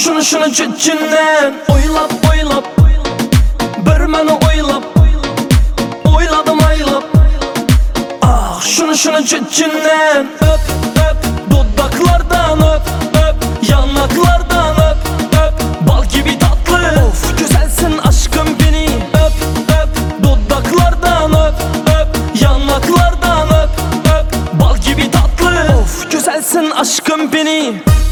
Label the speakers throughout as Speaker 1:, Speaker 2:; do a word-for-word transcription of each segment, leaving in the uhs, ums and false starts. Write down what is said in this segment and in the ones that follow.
Speaker 1: şunu şunu cüccünden oylap oylap bir meni oylap oyladım aylap. Ah şunu şunu cüccünden öp öp dudaklardan öp öp yanaklardan öp öp bal gibi tatlı. Of güzelsin aşkım beni öp öp dudaklardan öp öp yanaklardan öp öp bal gibi tatlı. Of güzelsin aşkım beni.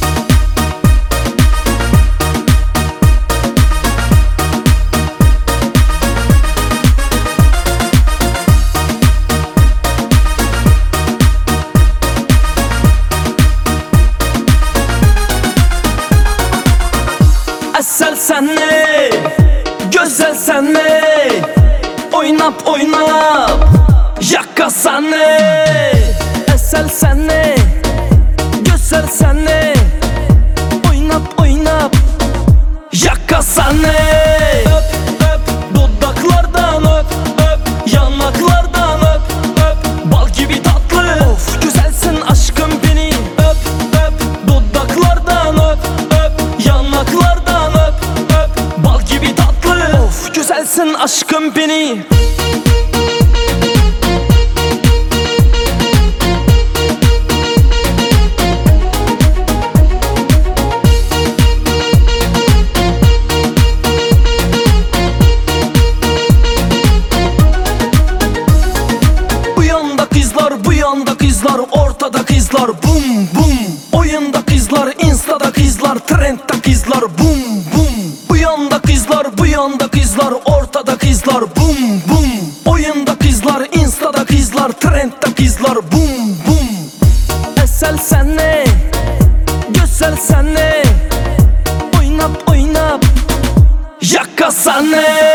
Speaker 1: Esel senle, güzel senle, oynap oynap, yakka senle. Esel senle, güzel senle, oynap oynap, yakka senle. Öp öp dudaklardan öp öp yanaklardan öp öp bal gibi tatlı. Of güzelsin aşkım beni öp öp dudaklardan öp öp yanaklardan öp öp bal gibi tatlı. Of güzelsin aşkım beni. Bu yanda kızlar, ortada kızlar, bum bum. Oyunda kızlar, instada kızlar, trendde kızlar, bum bum. Bu yanda kızlar, bu yanda kızlar, ortada kızlar, bum bum. Oyunda kızlar, instada kızlar, trendde kızlar, bum bum. Esel senle, güzel senle, oynap oynap, yakka senle.